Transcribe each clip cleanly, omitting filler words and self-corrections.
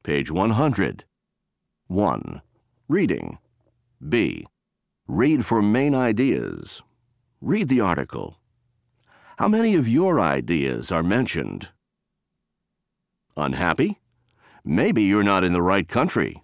Page 100. 1. Reading. B. Read for main ideas. Read the article. How many of your ideas are mentioned? Unhappy? Maybe you're not in the right country.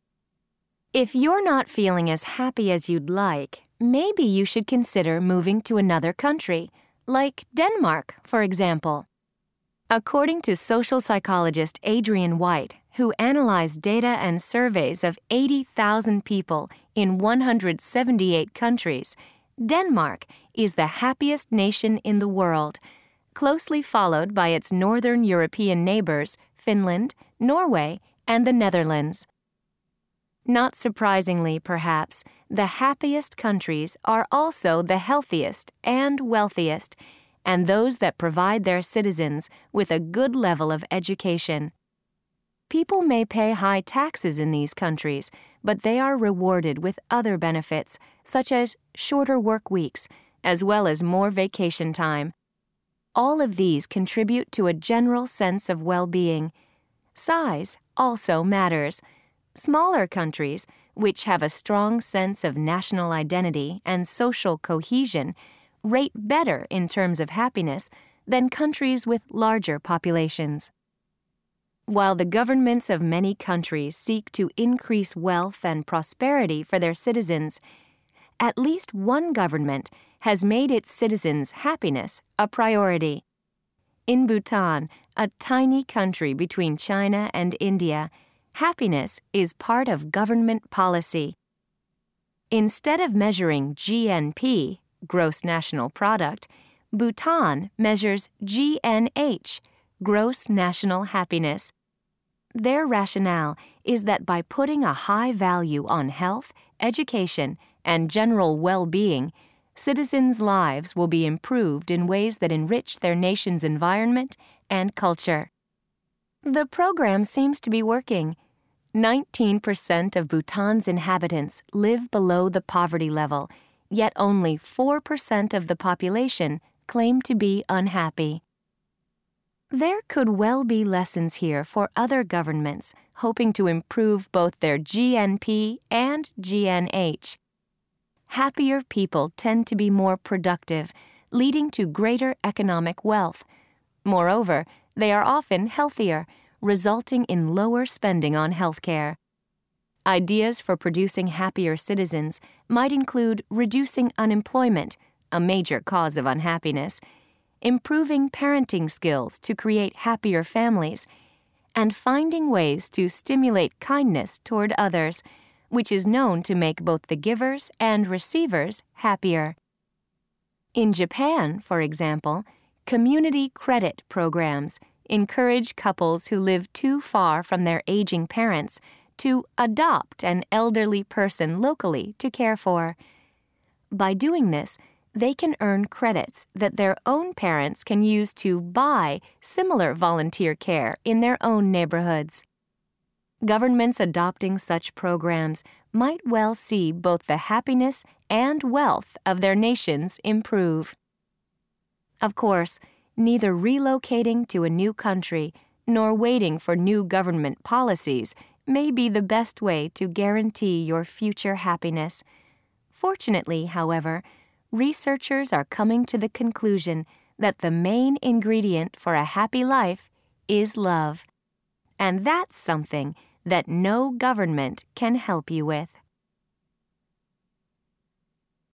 If you're not feeling as happy as you'd like, maybe you should consider moving to another country, like Denmark, for example. According to social psychologist Adrian White, who analyzed data and surveys of 80,000 people in 178 countries, Denmark is the happiest nation in the world, closely followed by its northern European neighbors, Finland, Norway, and the Netherlands. Not surprisingly, perhaps, the happiest countries are also the healthiest and wealthiest, and those that provide their citizens with a good level of education. People may pay high taxes in these countries, but they are rewarded with other benefits, such as shorter work weeks, as well as more vacation time. All of these contribute to a general sense of well-being. Size also matters. Smaller countries, which have a strong sense of national identity and social cohesion, rate better in terms of happiness than countries with larger populations. While the governments of many countries seek to increase wealth and prosperity for their citizens, at least one government has made its citizens' happiness a priority. In Bhutan, a tiny country between China and India, happiness is part of government policy. Instead of measuring GNP, gross national product, Bhutan measures GNH, gross national happiness. Their rationale is that by putting a high value on health, education, and general well-being, citizens' lives will be improved in ways that enrich their nation's environment and culture. The program seems to be working. 19% of Bhutan's inhabitants live below the poverty level, yet only 4% of the population claim to be unhappy. There could well be lessons here for other governments hoping to improve both their GNP and GNH. Happier people tend to be more productive, leading to greater economic wealth. Moreover, they are often healthier, resulting in lower spending on healthcare. Ideas for producing happier citizens might include reducing unemployment, a major cause of unhappiness, improving parenting skills to create happier families, and finding ways to stimulate kindness toward others, which is known to make both the givers and receivers happier. In Japan, for example, community credit programs encourage couples who live too far from their aging parents to adopt an elderly person locally to care for. By doing this, they can earn credits that their own parents can use to buy similar volunteer care in their own neighborhoods. Governments adopting such programs might well see both the happiness and wealth of their nations improve. Of course, neither relocating to a new country nor waiting for new government policies may be the best way to guarantee your future happiness. Fortunately, however, researchers are coming to the conclusion that the main ingredient for a happy life is love. And that's something that no government can help you with.